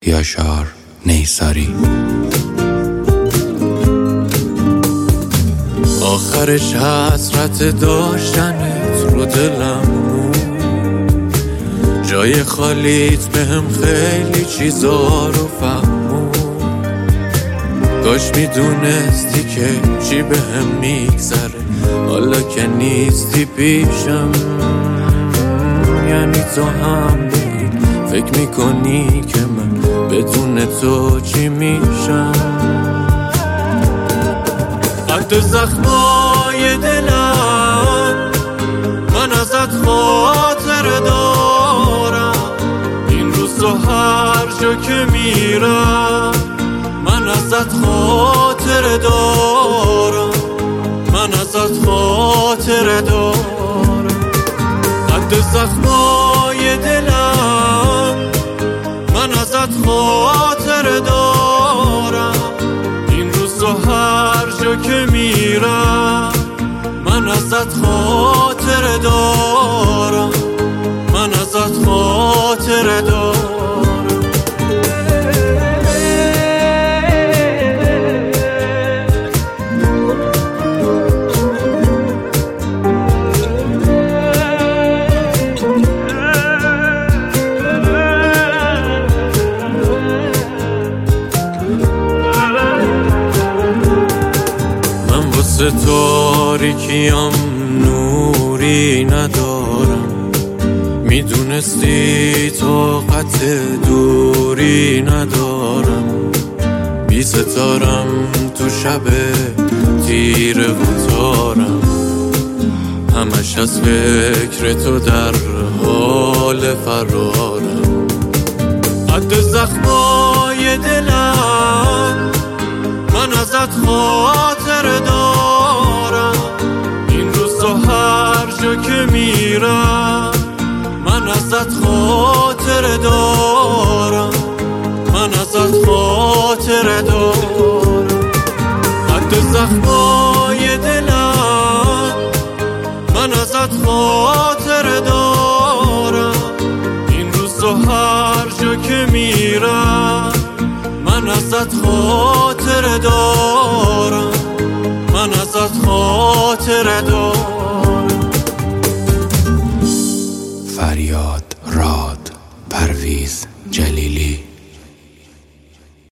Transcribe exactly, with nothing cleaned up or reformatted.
یاشار نیساری. آخرش حسرت داشتنت رو دلم بود، جای خالیت بهم خیلی چیزا رو فهمون. کاش میدونستی که چی بهم میگذره حالا که نیستی پیشم. یعنی تو هم داری فکر میکنی که من بدون تو چی میشم. قد زخمای دلم من ازت خاطر دارم، این روز و هر جا که میرم من ازت خاطر دارم، من ازت خاطر دارم. قد زخمای دلم من ازت خاطر دارم، این روز و هر جا که میرم من ازت خاطر دارم، من ازت خاطر دارم. تاریکیم نوری ندارم، میدونستی طاقت دوری ندارم. بی ستارم تو شب تیر و تارم، همش از فکر تو در حال فرارم. قد زخمای دلم من ازت خاطر دارم، این روز و هر جا که میرم من ازت خاطر دارم، من ازت خاطر دارم. قد زخمای دلم من ازت خاطر دارم، این روز و هر جا که میرم من ازت خاطر دارم، من ازت خاطر دارم.